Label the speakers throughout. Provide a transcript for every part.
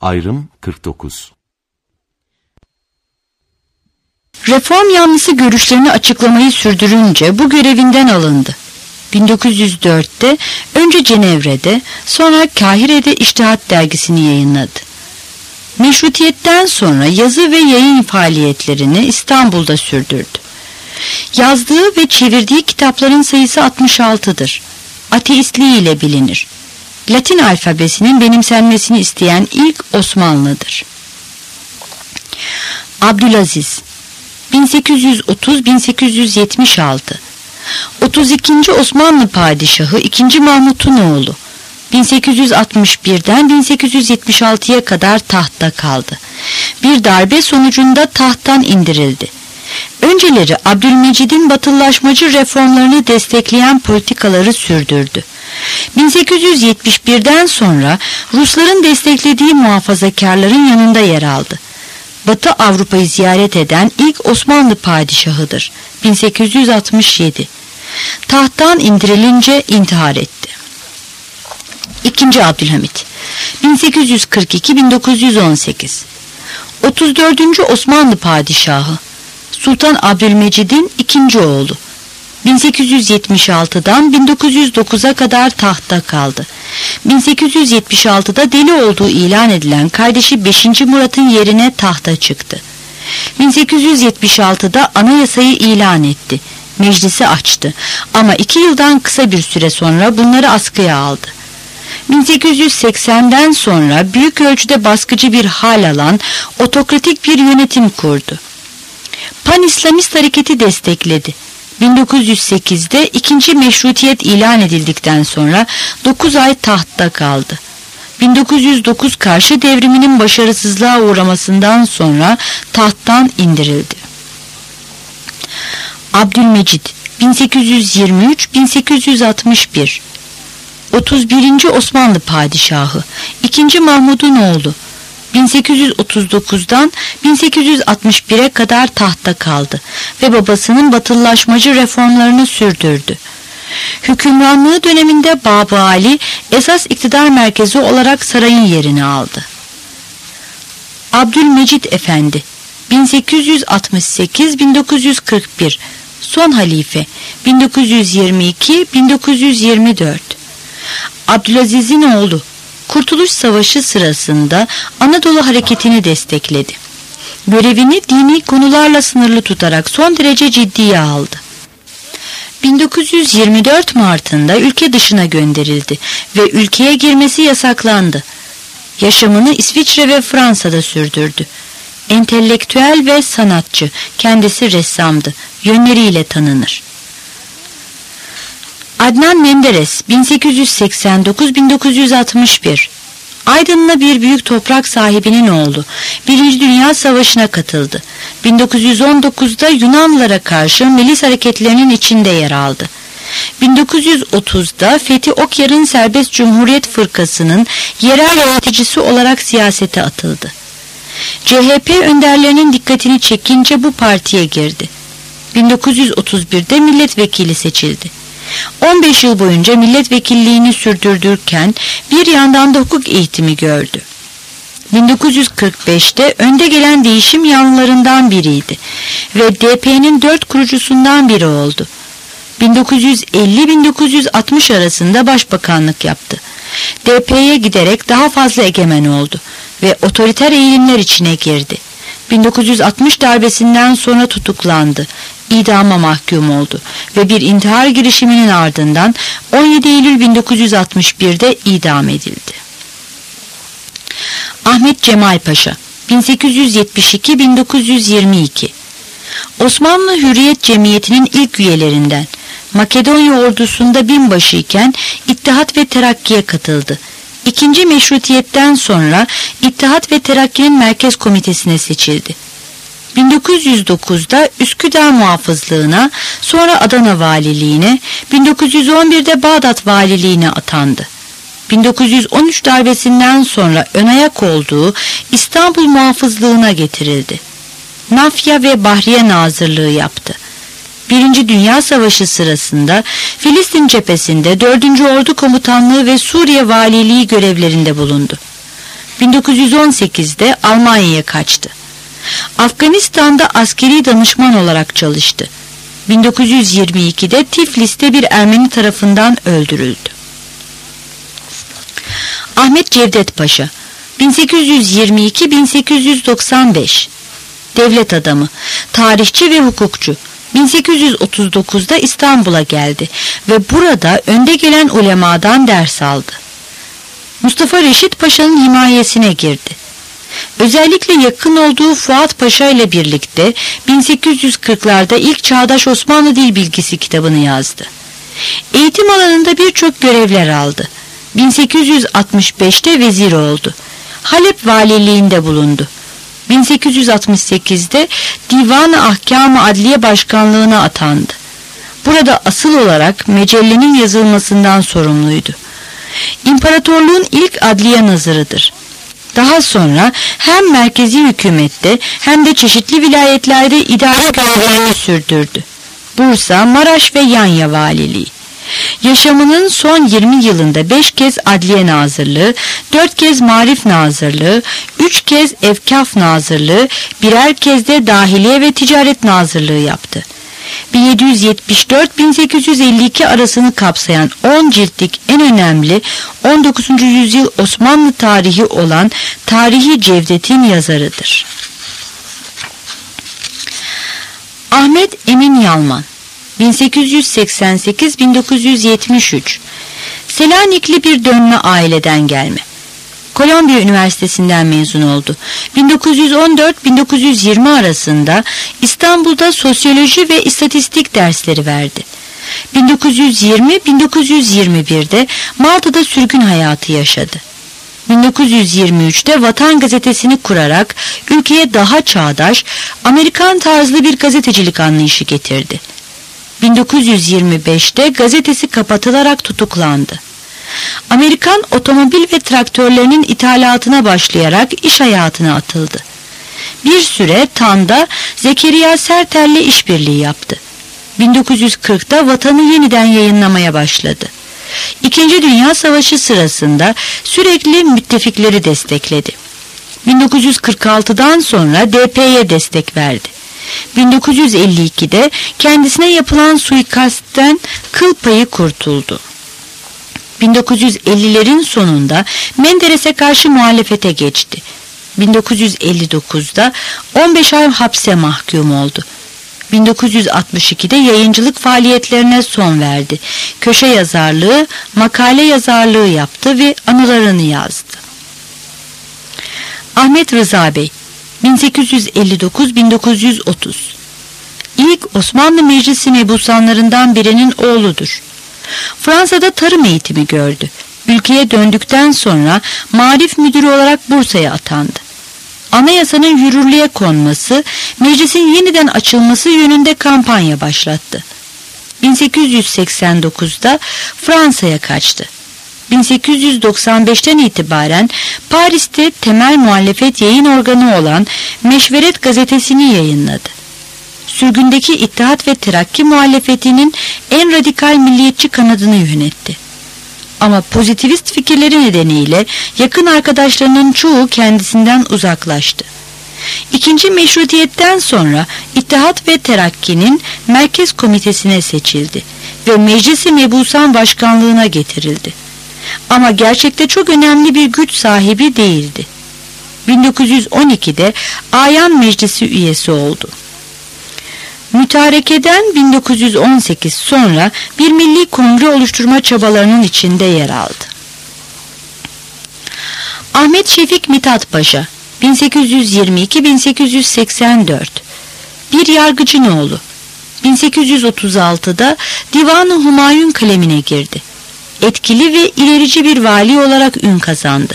Speaker 1: Ayrım 49.
Speaker 2: Reform yanlısı görüşlerini açıklamayı sürdürünce bu görevinden alındı. 1904'te önce Cenevre'de, sonra Kahire'de İçtihat dergisini yayınladı. Meşrutiyetten sonra yazı ve yayın faaliyetlerini İstanbul'da sürdürdü. Yazdığı ve çevirdiği kitapların sayısı 66'dır. Ateistliği ile bilinir. Latin alfabesinin benimsenmesini isteyen ilk Osmanlı'dır. Abdülaziz 1830-1876 32. Osmanlı Padişahı 2. Mahmut'un oğlu. 1861'den 1876'ya kadar tahtta kaldı. Bir darbe sonucunda tahttan indirildi. Önceleri Abdülmecid'in batılılaşmacı reformlarını destekleyen politikaları sürdürdü. 1871'den sonra Rusların desteklediği muhafazakarların yanında yer aldı. Batı Avrupa'yı ziyaret eden ilk Osmanlı padişahıdır. 1867. Tahttan indirilince intihar etti. 2. Abdülhamit 1842-1918 34. Osmanlı padişahı Sultan Abdülmecid'in ikinci oğlu. 1876'dan 1909'a kadar tahtta kaldı. 1876'da deli olduğu ilan edilen kardeşi 5. Murat'ın yerine tahta çıktı. 1876'da anayasayı ilan etti. Meclisi açtı ama 2 yıldan kısa bir süre sonra bunları askıya aldı. 1880'den sonra büyük ölçüde baskıcı bir hal alan otokratik bir yönetim kurdu. Pan-İslamist hareketi destekledi. 1908'de 2. Meşrutiyet ilan edildikten sonra 9 ay tahtta kaldı. 1909 karşı devriminin başarısızlığa uğramasından sonra tahttan indirildi. Abdülmecid 1823-1861 31. Osmanlı Padişahı 2. Mahmud'un oğlu. 1839'dan 1861'e kadar tahtta kaldı ve babasının batılılaşmacı reformlarını sürdürdü. Hükümranlığı döneminde Babı Ali esas iktidar merkezi olarak sarayın yerini aldı. Abdülmecid Efendi 1868-1941 son halife 1922-1924 Abdülaziz'in oğlu. Kurtuluş Savaşı sırasında Anadolu hareketini destekledi. Görevini dini konularla sınırlı tutarak son derece ciddiye aldı. 1924 Mart'ında ülke dışına gönderildi ve ülkeye girmesi yasaklandı. Yaşamını İsviçre ve Fransa'da sürdürdü. Entelektüel ve sanatçı, kendisi ressamdı, yönleriyle tanınır. Adnan Menderes 1889-1961 Aydınlı bir büyük toprak sahibinin oğlu. 1. Dünya Savaşı'na katıldı. 1919'da Yunanlılara karşı milis hareketlerinin içinde yer aldı. 1930'da Fethi Okyar'ın Serbest Cumhuriyet Fırkası'nın yerel yöneticisi olarak siyasete atıldı. CHP önderlerinin dikkatini çekince bu partiye girdi. 1931'de milletvekili seçildi. 15 yıl boyunca milletvekilliğini sürdürdürken bir yandan da hukuk eğitimi gördü. 1945'te önde gelen değişim yanlılarından biriydi ve DP'nin 4 kurucusundan biri oldu. 1950-1960 arasında başbakanlık yaptı. DP'ye giderek daha fazla egemen oldu ve otoriter eğilimler içine girdi. 1960 darbesinden sonra tutuklandı. İdama mahkum oldu ve bir intihar girişiminin ardından 17 Eylül 1961'de idam edildi. Ahmet Cemal Paşa 1872-1922 Osmanlı Hürriyet Cemiyeti'nin ilk üyelerinden. Makedonya ordusunda binbaşı iken İttihat ve Terakki'ye katıldı. 2. Meşrutiyet'ten sonra İttihat ve Terakki'nin Merkez Komitesi'ne seçildi. 1909'da Üsküdar Muhafızlığına, sonra Adana Valiliğine, 1911'de Bağdat Valiliğine atandı. 1913 darbesinden sonra önayak olduğu İstanbul Muhafızlığına getirildi. Nafya ve Bahriye Nazırlığı yaptı. 1. Dünya Savaşı sırasında Filistin cephesinde 4. Ordu Komutanlığı ve Suriye Valiliği görevlerinde bulundu. 1918'de Almanya'ya kaçtı. Afganistan'da askeri danışman olarak çalıştı. 1922'de Tiflis'te bir Ermeni tarafından öldürüldü. Ahmet Cevdet Paşa 1822-1895 devlet adamı, tarihçi ve hukukçu. 1839'da İstanbul'a geldi ve burada önde gelen ulemadan ders aldı. Mustafa Reşit Paşa'nın himayesine girdi. Özellikle yakın olduğu Fuat Paşa ile birlikte 1840'larda ilk Çağdaş Osmanlı Dil Bilgisi kitabını yazdı. Eğitim alanında birçok görevler aldı. 1865'te vezir oldu. Halep valiliğinde bulundu. 1868'de Divan-ı Ahkam-ı Adliye Başkanlığına atandı. Burada asıl olarak mecellenin yazılmasından sorumluydu. İmparatorluğun ilk adliye nazırıdır. Daha sonra hem merkezi hükümette hem de çeşitli vilayetlerde idare görevlerini sürdürdü. Bursa, Maraş ve Yanya valiliği. Yaşamının son 20 yılında 5 kez adliye nazırlığı, 4 kez marif nazırlığı, 3 kez evkaf nazırlığı, birer kez de dahiliye ve ticaret nazırlığı yaptı. 1774-1852 arasını kapsayan 10 ciltlik en önemli 19. yüzyıl Osmanlı tarihi olan Tarihi Cevdet'in yazarıdır. Ahmet Emin Yalman 1888-1973 Selanikli bir dönme aileden gelme. Kolombiya Üniversitesi'nden mezun oldu. 1914-1920 arasında İstanbul'da sosyoloji ve istatistik dersleri verdi. 1920-1921'de Malta'da sürgün hayatı yaşadı. 1923'te Vatan Gazetesi'ni kurarak ülkeye daha çağdaş, Amerikan tarzlı bir gazetecilik anlayışı getirdi. 1925'te gazetesi kapatılarak tutuklandı. Amerikan otomobil ve traktörlerinin ithalatına başlayarak iş hayatına atıldı. Bir süre TAN'da Zekeriya Sertel'le işbirliği yaptı. 1940'da Vatan'ı yeniden yayınlamaya başladı. İkinci Dünya Savaşı sırasında sürekli müttefikleri destekledi. 1946'dan sonra DP'ye destek verdi. 1952'de kendisine yapılan suikastten kıl payı kurtuldu. 1950'lerin sonunda Menderes'e karşı muhalefete geçti. 1959'da 15 ay hapse mahkum oldu. 1962'de yayıncılık faaliyetlerine son verdi. Köşe yazarlığı, makale yazarlığı yaptı ve anılarını yazdı. Ahmet Rıza Bey 1859-1930 İlk Osmanlı Meclisi mebusanlarından birinin oğludur. Fransa'da tarım eğitimi gördü. Ülkeye döndükten sonra Marif Müdürü olarak Bursa'ya atandı. Anayasanın yürürlüğe konması, meclisin yeniden açılması yönünde kampanya başlattı. 1889'da Fransa'ya kaçtı. 1895'ten itibaren Paris'te temel muhalefet yayın organı olan Meşveret gazetesini yayınladı. Sürgündeki İttihat ve Terakki muhalefetinin en radikal milliyetçi kanadını yönetti. Ama pozitivist fikirleri nedeniyle yakın arkadaşlarının çoğu kendisinden uzaklaştı. İkinci Meşrutiyet'ten sonra İttihat ve Terakki'nin Merkez Komitesi'ne seçildi ve Meclis-i Mebusan Başkanlığına getirildi. Ama gerçekte çok önemli bir güç sahibi değildi. 1912'de Ayan Meclisi üyesi oldu. Mütareke'den 1918 sonra bir milli kongre oluşturma çabalarının içinde yer aldı. Ahmet Şefik Mithat Paşa 1822-1884 bir yargıcın oğlu. 1836'da Divan-ı Humayun kalemine girdi. Etkili ve ilerici bir vali olarak ün kazandı.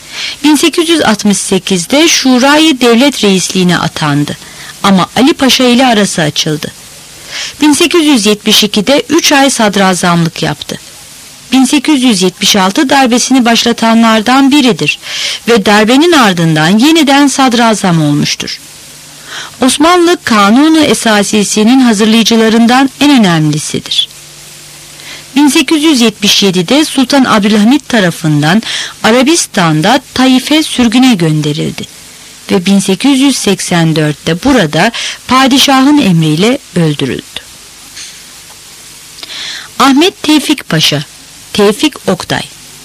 Speaker 2: 1868'de Şurayı Devlet Reisliğine atandı. Ama Ali Paşa ile arası açıldı. 1872'de 3 ay sadrazamlık yaptı. 1876 darbesini başlatanlardan biridir ve darbenin ardından yeniden sadrazam olmuştur. Osmanlı Kanunu Esasisi'nin hazırlayıcılarından en önemlisidir. 1877'de Sultan Abdülhamit tarafından Arabistan'da Taif'e sürgüne gönderildi ve 1884'te burada padişahın emriyle öldürüldü. Ahmet Tevfik Paşa, Tevfik Oktay,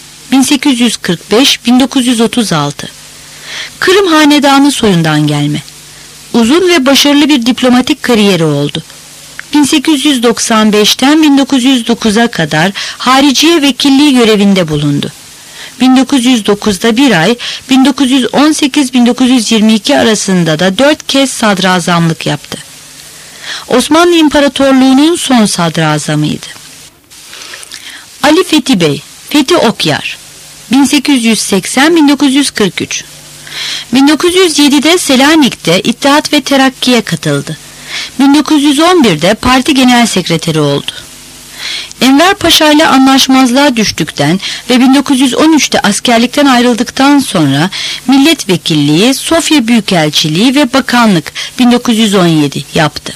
Speaker 2: 1845-1936, Kırım Hanedanı soyundan gelme. Uzun ve başarılı bir diplomatik kariyeri oldu. 1895'ten 1909'a kadar hariciye vekilliği görevinde bulundu. 1909'da bir ay, 1918-1922 arasında da 4 kez sadrazamlık yaptı. Osmanlı İmparatorluğu'nun son sadrazamıydı. Ali Fethi Bey, Fethi Okyar, 1880-1943, 1907'de Selanik'te İttihat ve Terakki'ye katıldı. 1911'de parti genel sekreteri oldu. Enver Paşa ile anlaşmazlığa düştükten ve 1913'te askerlikten ayrıldıktan sonra milletvekilliği, Sofya Büyükelçiliği ve bakanlık 1917 yaptı.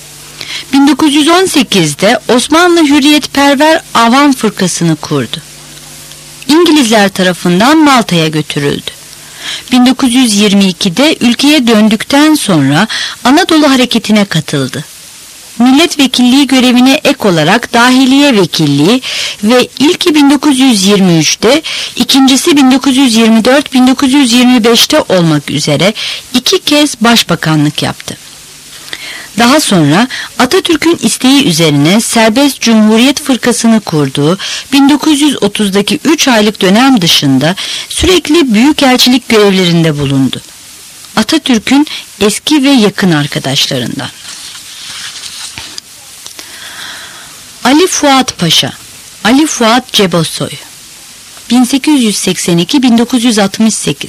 Speaker 2: 1918'de Osmanlı Hürriyetperver Avam Fırkası'nı kurdu. İngilizler tarafından Malta'ya götürüldü. 1922'de ülkeye döndükten sonra Anadolu Hareketi'ne katıldı. Milletvekilliği görevine ek olarak dahiliye vekilliği ve ilki 1923'te, ikincisi 1924-1925'te olmak üzere 2 kez başbakanlık yaptı. Daha sonra Atatürk'ün isteği üzerine Serbest Cumhuriyet Fırkası'nı kurduğu 1930'daki 3 aylık dönem dışında sürekli büyükelçilik görevlerinde bulundu. Atatürk'ün eski ve yakın arkadaşlarından. Ali Fuat Paşa, Ali Fuat Cebosoy, 1882-1968.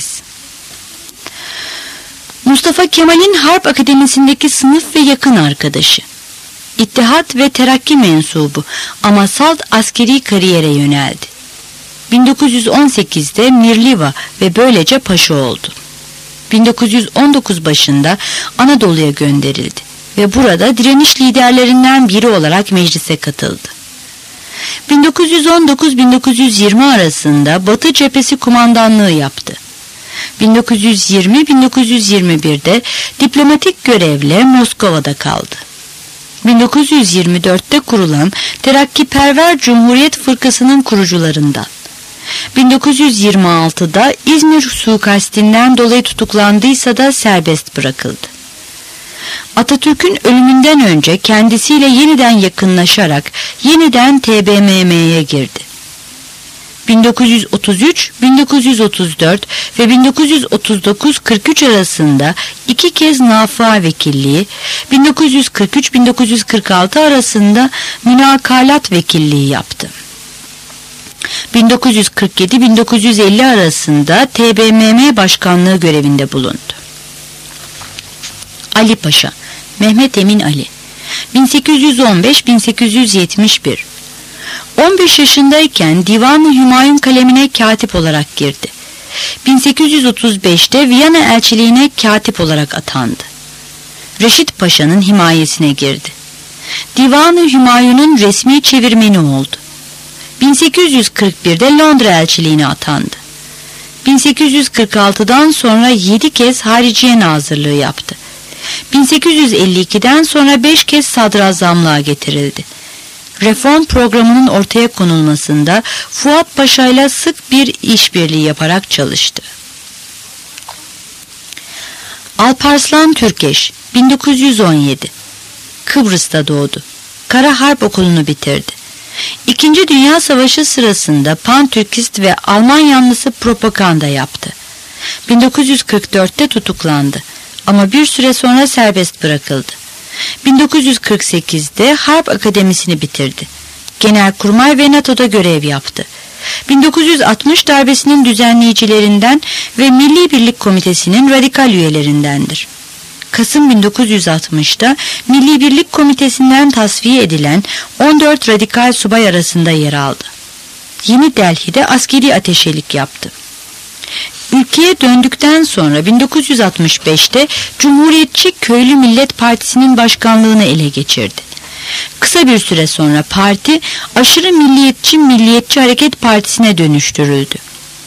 Speaker 2: Mustafa Kemal'in Harp Akademisi'ndeki sınıf ve yakın arkadaşı. İttihat ve Terakki mensubu ama salt askeri kariyere yöneldi. 1918'de Mirliva ve böylece paşa oldu. 1919 başında Anadolu'ya gönderildi ve burada direniş liderlerinden biri olarak meclise katıldı. 1919-1920 arasında Batı Cephesi kumandanlığı yaptı. 1920-1921'de diplomatik görevle Moskova'da kaldı. 1924'te kurulan Terakkiperver Cumhuriyet Fırkası'nın kurucularından. 1926'da İzmir suikastinden dolayı tutuklandıysa da serbest bırakıldı. Atatürk'ün ölümünden önce kendisiyle yeniden yakınlaşarak yeniden TBMM'ye girdi. 1933, 1934 ve 1939-43 arasında 2 kez nafıa vekilliği, 1943-1946 arasında münakalat vekilliği yaptı. 1947-1950 arasında TBMM başkanlığı görevinde bulundu. Ali Paşa, Mehmet Emin Ali, 1815-1871. 15 yaşındayken Divan-ı Hümayun kalemine katip olarak girdi. 1835'te Viyana elçiliğine katip olarak atandı. Reşit Paşa'nın himayesine girdi. Divan-ı Hümayun'un resmi çevirmeni oldu. 1841'de Londra elçiliğine atandı. 1846'dan sonra 7 kez hariciye nazırlığı yaptı. 1852'den sonra 5 kez sadrazamlığa getirildi. Reform programının ortaya konulmasında Fuat Paşa ile sık bir işbirliği yaparak çalıştı. Alparslan Türkeş, 1917, Kıbrıs'ta doğdu. Kara Harp Okulu'nu bitirdi. İkinci Dünya Savaşı sırasında Pan-Türkist ve Alman yanlısı propaganda yaptı. 1944'te tutuklandı ama bir süre sonra serbest bırakıldı. 1948'de Harp Akademisi'ni bitirdi. Genelkurmay ve NATO'da görev yaptı. 1960 darbesinin düzenleyicilerinden ve Milli Birlik Komitesi'nin radikal üyelerindendir. Kasım 1960'da Milli Birlik Komitesi'nden tasfiye edilen 14 radikal subay arasında yer aldı. Yeni Delhi'de askeri ateşelik yaptı. Ülkeye döndükten sonra 1965'te Cumhuriyetçi Köylü Millet Partisi'nin başkanlığını ele geçirdi. Kısa bir süre sonra parti aşırı Milliyetçi Hareket Partisi'ne dönüştürüldü.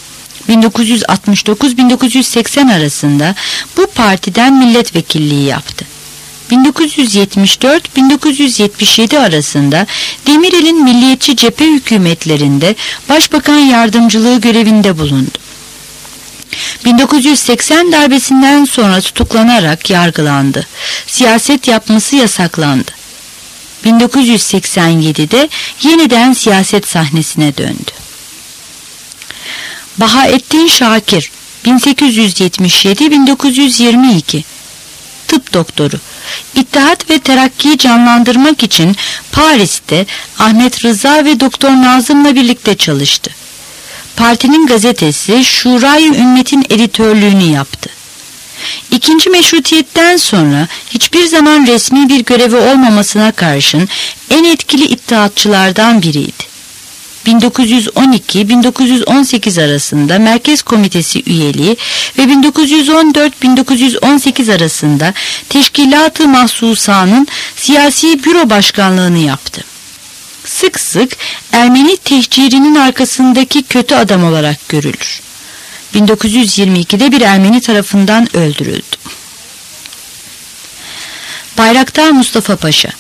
Speaker 2: 1969-1980 arasında bu partiden milletvekilliği yaptı. 1974-1977 arasında Demirel'in milliyetçi cephe hükümetlerinde başbakan yardımcılığı görevinde bulundu. 1980 darbesinden sonra tutuklanarak yargılandı. Siyaset yapması yasaklandı. 1987'de yeniden siyaset sahnesine döndü. Bahaettin Şakir 1877-1922 tıp doktoru. İttihat ve Terakki'yi canlandırmak için Paris'te Ahmet Rıza ve Doktor Nazım'la birlikte çalıştı. Partinin gazetesi Şurayı Ümmet'in editörlüğünü yaptı. İkinci meşrutiyetten sonra hiçbir zaman resmi bir görevi olmamasına karşın en etkili ittihatçılardan biriydi. 1912-1918 arasında Merkez Komitesi üyeliği ve 1914-1918 arasında Teşkilat-ı Mahsusa'nın siyasi büro başkanlığını yaptı. Sık sık Ermeni tehcirinin arkasındaki kötü adam olarak görülür. 1922'de bir Ermeni tarafından öldürüldü. Bayraktar Mustafa Paşa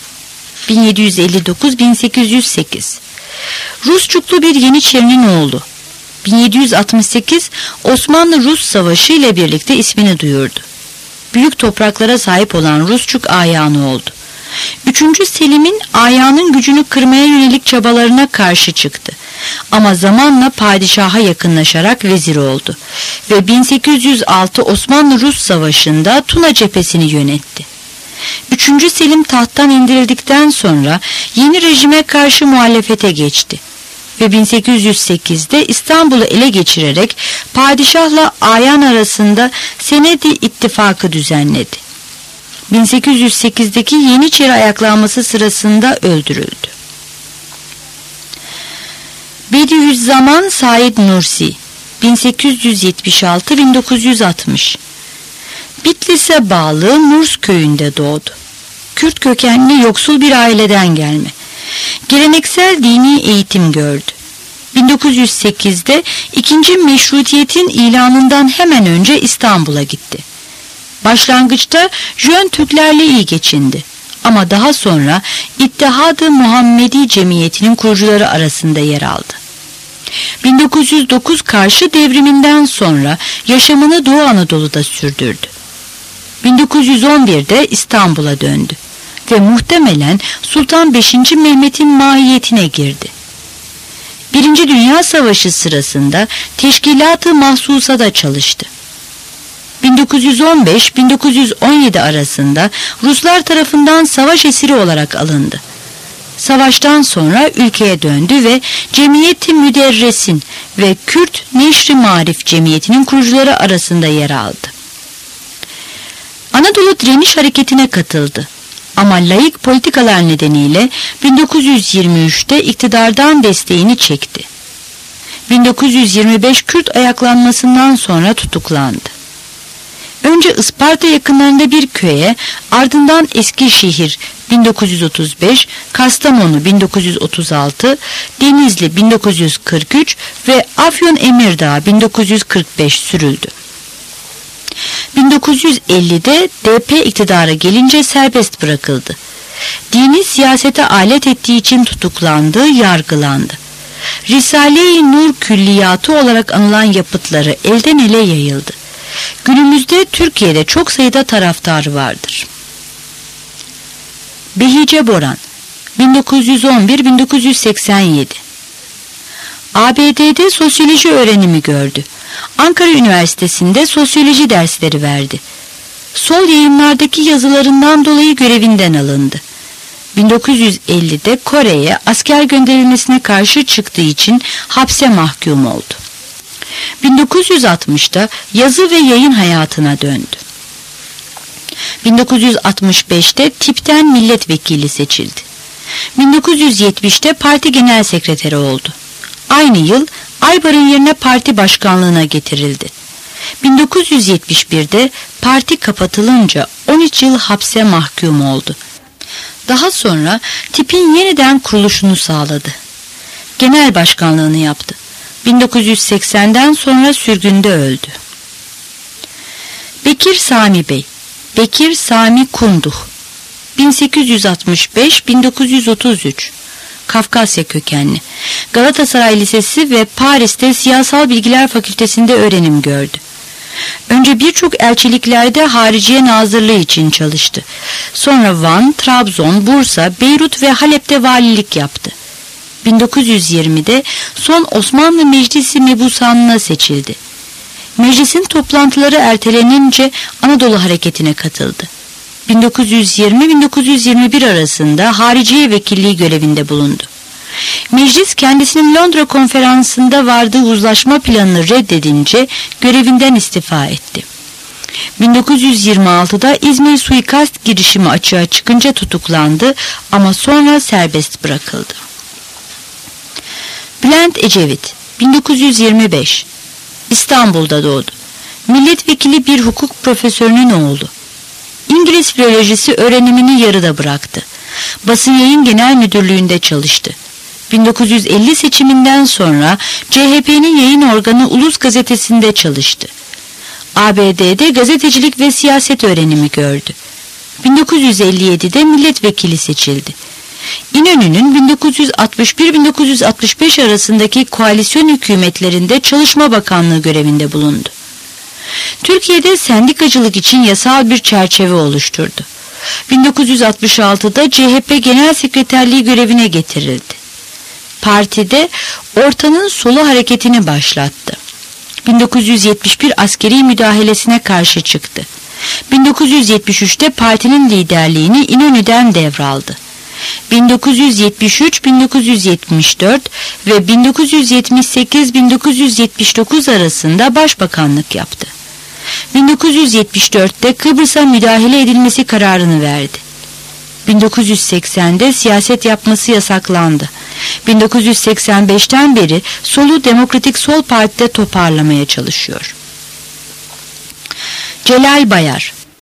Speaker 2: 1759-1808 Rusçuklu bir Yeniçerinin oğlu. 1768 Osmanlı-Rus Savaşı ile birlikte ismini duyurdu. Büyük topraklara sahip olan Rusçuk ayanı oldu. 3. Selim'in ayağının gücünü kırmaya yönelik çabalarına karşı çıktı. Ama zamanla padişaha yakınlaşarak vezir oldu. Ve 1806 Osmanlı-Rus Savaşı'nda Tuna cephesini yönetti. 3. Selim tahttan indirildikten sonra yeni rejime karşı muhalefete geçti. Ve 1808'de İstanbul'u ele geçirerek padişahla ayan arasında Senedi İttifakı düzenledi. 1808'deki Yeniçeri ayaklanması sırasında öldürüldü. Bediüzzaman Said Nursi 1876-1960 Bitlis'e bağlı Nurs köyünde doğdu. Kürt kökenli yoksul bir aileden gelme. Geleneksel dini eğitim gördü. 1908'de 2. Meşrutiyet'in ilanından hemen önce İstanbul'a gitti. Başlangıçta Jön Türklerle iyi geçindi. Ama daha sonra İttihad-ı Muhammedi Cemiyeti'nin kurucuları arasında yer aldı. 1909 karşı devriminden sonra yaşamını Doğu Anadolu'da sürdürdü. 1911'de İstanbul'a döndü ve muhtemelen Sultan 5. Mehmet'in mahiyetine girdi. 1. Dünya Savaşı sırasında Teşkilat-ı Mahsusa'da çalıştı. 1915-1917 arasında Ruslar tarafından savaş esiri olarak alındı. Savaştan sonra ülkeye döndü ve Cemiyeti Müderresin ve Kürt Neşri Marif Cemiyeti'nin kurucuları arasında yer aldı. Anadolu Direniş Hareketi'ne katıldı. Ama laik politikalar nedeniyle 1923'te iktidardan desteğini çekti. 1925 Kürt ayaklanmasından sonra tutuklandı. Önce Isparta yakınlarında bir köye, ardından Eskişehir 1935, Kastamonu 1936, Denizli 1943 ve Afyon Emirdağ 1945 sürüldü. 1950'de DP iktidara gelince serbest bırakıldı. Dini siyasete alet ettiği için tutuklandı, yargılandı. Risale-i Nur külliyatı olarak anılan yapıtları elden ele yayıldı. Günümüzde Türkiye'de çok sayıda taraftarı vardır. Behice Boran 1911-1987 ABD'de sosyoloji öğrenimi gördü. Ankara Üniversitesi'nde sosyoloji dersleri verdi. Sol yayınlardaki yazılarından dolayı görevinden alındı. 1950'de Kore'ye asker gönderilmesine karşı çıktığı için hapse mahkum oldu. 1960'da yazı ve yayın hayatına döndü. 1965'te tipten milletvekili seçildi. 1970'te parti genel sekreteri oldu. Aynı yıl Aybar'ın yerine parti başkanlığına getirildi. 1971'de parti kapatılınca 13 yıl hapse mahkum oldu. Daha sonra tipin yeniden kuruluşunu sağladı. Genel başkanlığını yaptı. 1980'den sonra sürgünde öldü. Bekir Sami Bey, Bekir Sami Kunduh, 1865-1933, Kafkasya kökenli. Galatasaray Lisesi ve Paris'te Siyasal Bilgiler Fakültesi'nde öğrenim gördü. Önce birçok elçiliklerde Hariciye Nazırlığı için çalıştı. Sonra Van, Trabzon, Bursa, Beyrut ve Halep'te valilik yaptı. 1920'de son Osmanlı Meclisi Mebusanlığı'na seçildi. Meclisin toplantıları ertelenince Anadolu Hareketi'ne katıldı. 1920-1921 arasında Hariciye Vekilliği görevinde bulundu. Meclis kendisinin Londra konferansında vardığı uzlaşma planını reddedince görevinden istifa etti. 1926'da İzmir suikast girişimi açığa çıkınca tutuklandı ama sonra serbest bırakıldı. Bülent Ecevit, 1925, İstanbul'da doğdu. Milletvekili bir hukuk profesörünün oğlu. İngiliz filolojisi öğrenimini yarıda bıraktı. Basın Yayın Genel Müdürlüğü'nde çalıştı. 1950 seçiminden sonra CHP'nin yayın organı Ulus Gazetesi'nde çalıştı. ABD'de gazetecilik ve siyaset öğrenimi gördü. 1957'de milletvekili seçildi. İnönü'nün 1961-1965 arasındaki koalisyon hükümetlerinde Çalışma Bakanlığı görevinde bulundu. Türkiye'de sendikacılık için yasal bir çerçeve oluşturdu. 1966'da CHP Genel Sekreterliği görevine getirildi. Partide ortanın solu hareketini başlattı. 1971 askeri müdahalesine karşı çıktı. 1973'te partinin liderliğini İnönü'den devraldı. 1973-1974 ve 1978-1979 arasında başbakanlık yaptı. 1974'te Kıbrıs'a müdahale edilmesi kararını verdi. 1980'de siyaset yapması yasaklandı. 1985'ten beri solu Demokratik Sol Parti'de toparlamaya çalışıyor. Celal Bayar,